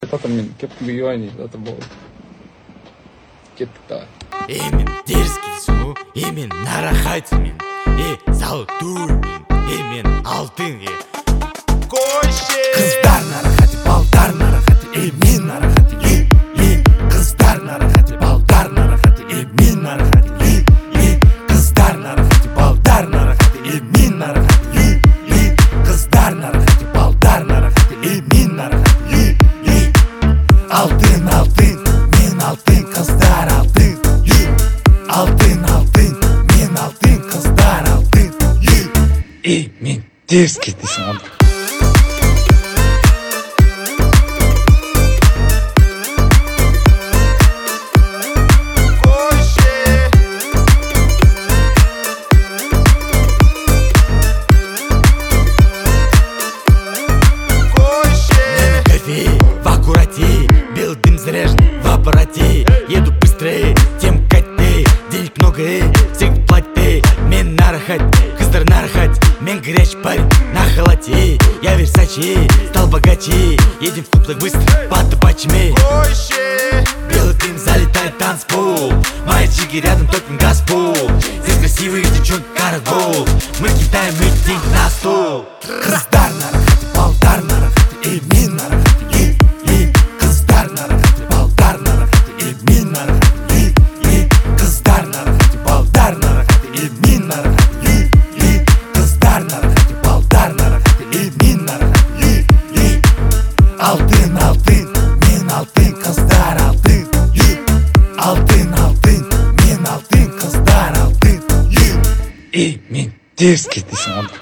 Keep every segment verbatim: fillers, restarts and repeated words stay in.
Потом мен кепкімге юани заты болды. Кеттік давай. Эй, мен дерзкий дейсің, эй, мен нарахатымен, эй, золотой мен, эй, мен алтын, эй. Қыздар нарахати, балдар нарахати, эй, мен нарахати, эй, эй. Қыздар нарахати, балдар нарахати, эй, мен нарахати, эй, эй. Қыздар нарахати, балдар нарахати, эй, мен нарахати, эй, эй. Қыздар нарахати, балдар нарахати, эй, мен нарахати, эй, эй. Алтын, алтын, мен алтын, қыздар алтын, эй. Алтын, алтын, мен алтын, қыздар алтын, эй. Эй, мен дерзкий дейсің онда. В аккурате, белый дым заряжен в аппарате. Еду быстрее, тем катте, денег много, всех платьте. Мен нарахать, кыздар нарахать, мен горячий парень на халате. Я Версаче, стал богаче, едем в клуб так быстро, под табачами. Белый дым залетает танцпол, мои чики рядом только газпол. Здесь красивые девчонки карагол, мы кидаем их денег на стол. Кыздар нарахать, балдар нарахать, эй, мен нарахать, эй, эй. Кыздар нарахать, балдар нарахать, эй, мен нарахать, эй, эй. Кыздар нарахать, балдар нарахать, эй, мен нарахать, эй, эй. Кыздар нарахать, балдар нарахать, эй, мен нарахать, эй, эй. Алтын, алтын, мен алтын, қыздар алтын, эй. Алтын, алтын, мен алтын, қыздар алтын, эй. Эй, мен дерзкий дейсің онда.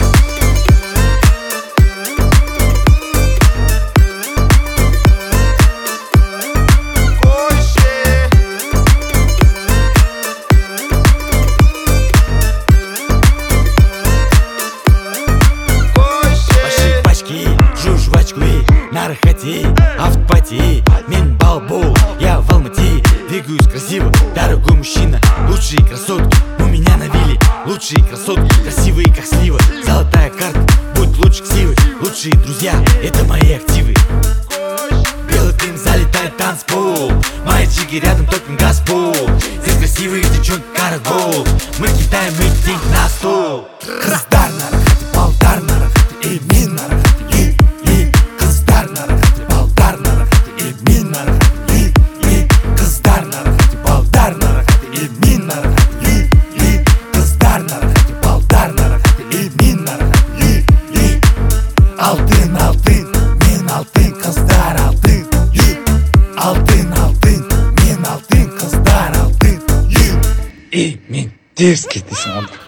Нарахати, автопати, мен балбол, я в Алмате. Двигаюсь красиво, дорогой мужчина. Лучшие красотки у меня на вилле. Лучшие красотки, красивые как слива. Золотая карта, будь лучше ксивы. Лучшие друзья, это мои активы. Белый дым залетает танцпол, мои чики рядом только газпол. Здесь красивые девчонки карагол, мы кидаем их денег на стол. Қыздар нарахати, балдар нарахати, эй, мен нарахати, эй, эй. Қыздар нарахати, балдар нарахати, эй, мен нарахати, эй, эй. Қыздар нарахати, балдар нарахати, эй, мен нарахати, эй, эй. Қыздар нарахати, балдар нарахати, эй, мен нарахати, эй, эй. Алтын, алтын, мен алтын, қыздар алтын, эй. Алтын, алтын, мен алтын, қыздар алтын, эй. Эй, мен дерзкий дейсің онда.